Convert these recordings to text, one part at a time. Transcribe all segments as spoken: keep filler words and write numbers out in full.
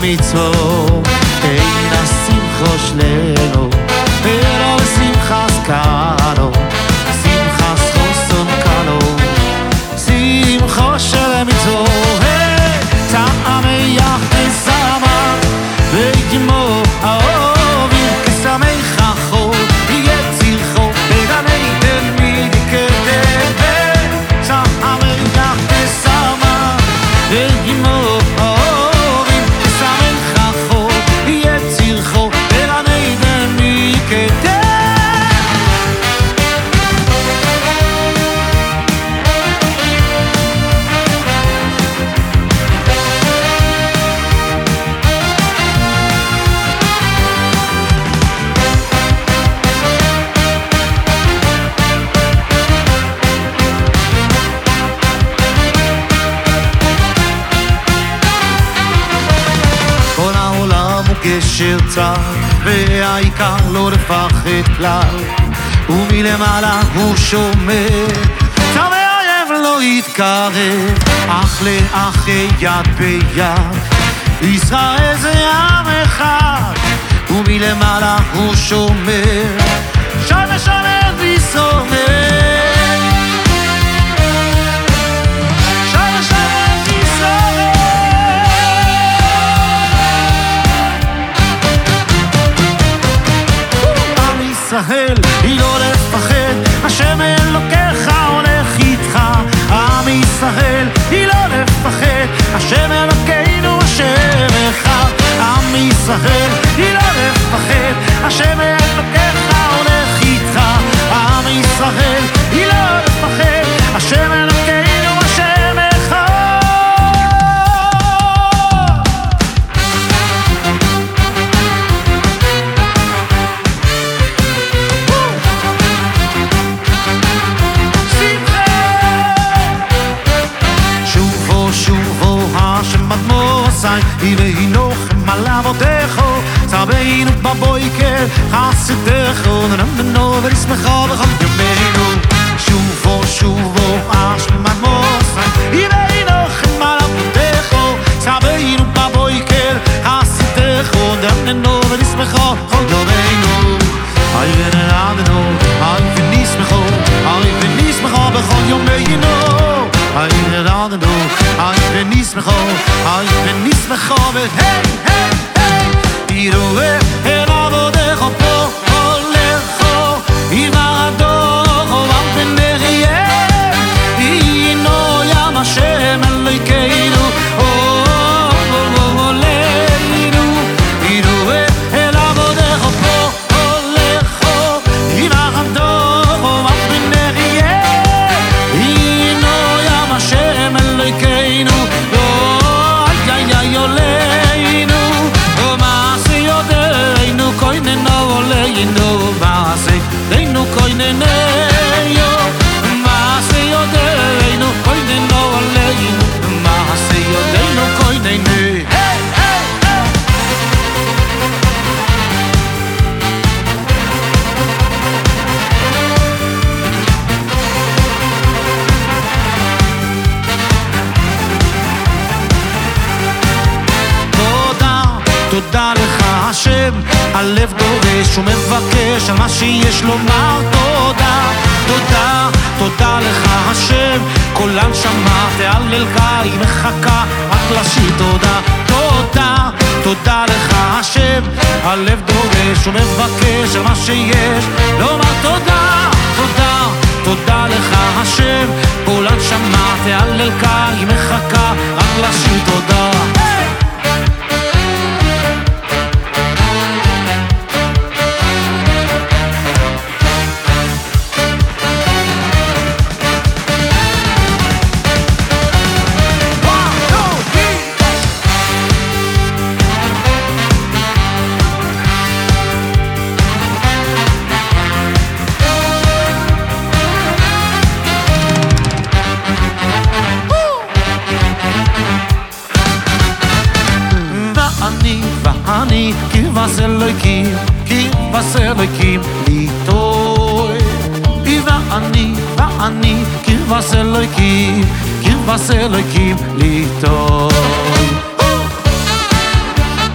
מצור אין השמחו שלנו ולא שמחס קנו שמחס חוסון קנו שמחו של מצור טעמי תשמה וכמו האוהבים כשמח החול יהיה צילחו בגני דן מקדם טעמי תשמה וכמו האוהבים כשמח החול יהיה צילחו בגני דן מקדם גשר צר והעיקר לא לפחד כלל ומלמעלה הוא שומר צר והאויב לא יתקרב אח לאח יד ביד ישראל זה עם אחד ומלמעלה הוא שומר שומר שומר ושומר ישראל היא לא לפחד השם אלוקיך הולך איתך עם ישראל היא לא לפחד השם אלוקינו אשר אחד עם ישראל היא לא לפחד השם אלוקיך הולך איתך עם ישראל היא לא לפחד השם אלוקינו אשר אחד והנוחם על אבותיכו צרבינו בבויקר חסדכו נרמנו ונשמחו בכל ימינו שובו שובו השלמת מוסי והנוחם על אבותיכו צרבינו בבויקר חסדכו נרמנו ונשמחו בכל ימינו אי ונרדנו אי ונשמחו אי ונשמחו בכל ימינו אי ונרדנו אי ונשמחו אי ונשמחו והי היי היי ירואה אל עבודך פה הולכו ימרדו עם פנחיה אינו ים השם אלוהינו עולנו ירואה אל עבודך פה הולכו ימרדו עם פנחיה אינו ים השם אלוהינו Deinu koineneyo Maaseyo deinu koineno aleinu Maaseyo deinu koinene Hey, hey, hey תודה, תודה לך השם הלב דורש ומבקש על מה שיש לומר תודה, תודה, תודה לך השם קולן שמע תהללך היא מחכה רק לשיר תודה, תודה, תודה לך השם הלב דורש ומבקש על מה שיש לומר תודה, תודה, תודה לך השם קולן שמע תהללך היא מחכה רק לשיר תודה אני כבש אלוהיקים, כבש אלוהיקים ליטוי ואני, ואני כבש אלוהיקים, כבש אלוהיקים ליטוי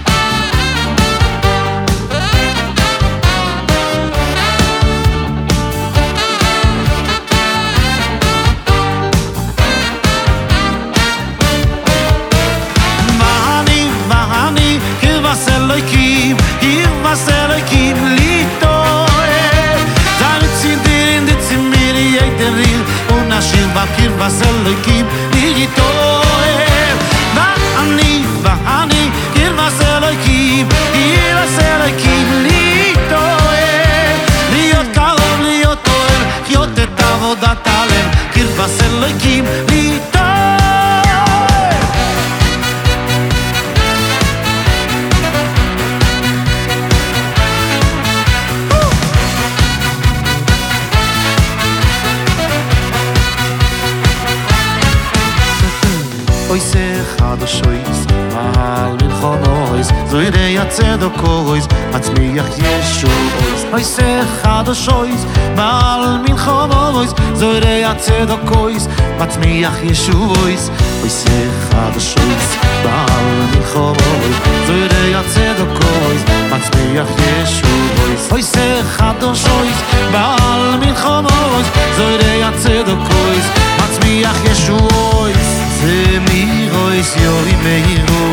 חומויס, זוירי הצדוקויס, מצמיח ישועויס. אויס אחד השויס, בעל מן חומויס, זוירי הצדוקויס, מצמיח ישועויס. אויס אחד השויס, בעל מן חומויס, זוירי הצדוקויס, מצמיח ישועויס. אויס אחד השויס, בעל מן חומויס, זוירי הצדוקויס, מצמיח ישועויס. זה מירויס יורי מאירו,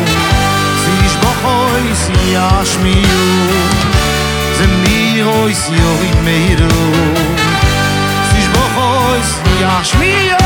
שישבחויס ישמיעו. זה מירויס יורי מאירו, שישבחויס ישמיעו.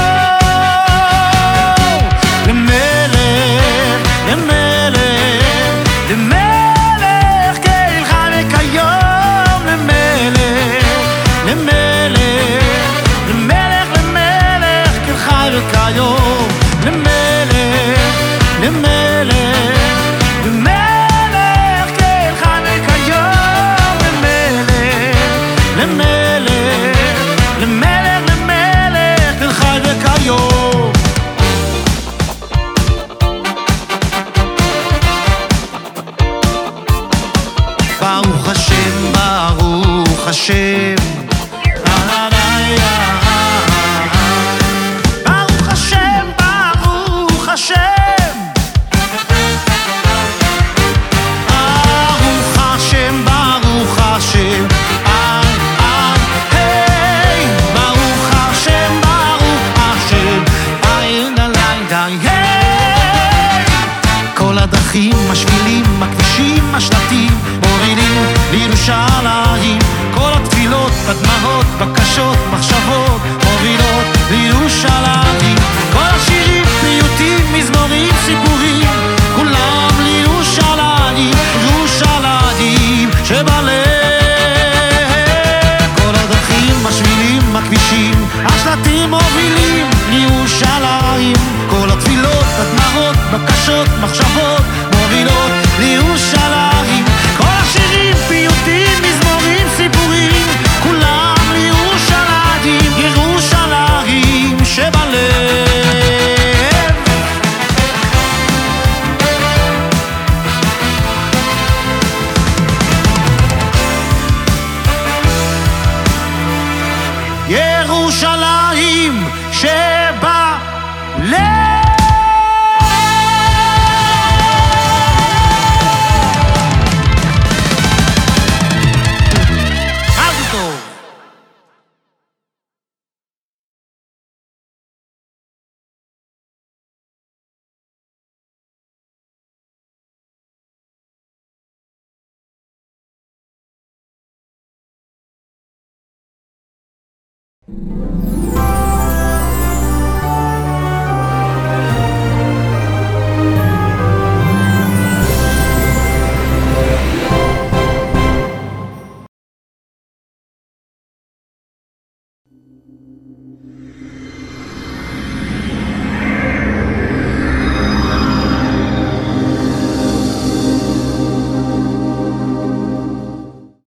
למלך, למלך, למלך, כל חי וכיום. למלך, למלך, למלך, למלך, כל חי וכיום. למלך, למלך, למלך, כל חי וכיום. למלך, למלך, למלך, למלך, כל חי וכיום. ברוך השם, ברוך השם, ברוך השם, ברוך השם, ברוך השם, ברוך השם, איי איי היי. ברוך השם, ברוך השם, איי נליי די היי. כל הדרכים, השבילים, הכבישים, השלטים, מובילים לירושלים. כל התפילות, הדמעות, בקשות, מחשבות, מובילות לירושלים. כל השירים, פיוטים, מזמורים, סיפורים, כולם לירושלים, ירושלים שבלב. כל הדרכים, השבילים, הכבישים, השלטים מובילים לירושלים. כל התפילות, הדמעות, בקשות, מחשבות, מובילות לירושלים. כל השירים, פיוטים, מזמורים, סיפורים, כולם לירושלים, ירושלים שבלב. ירושלים שבלב. you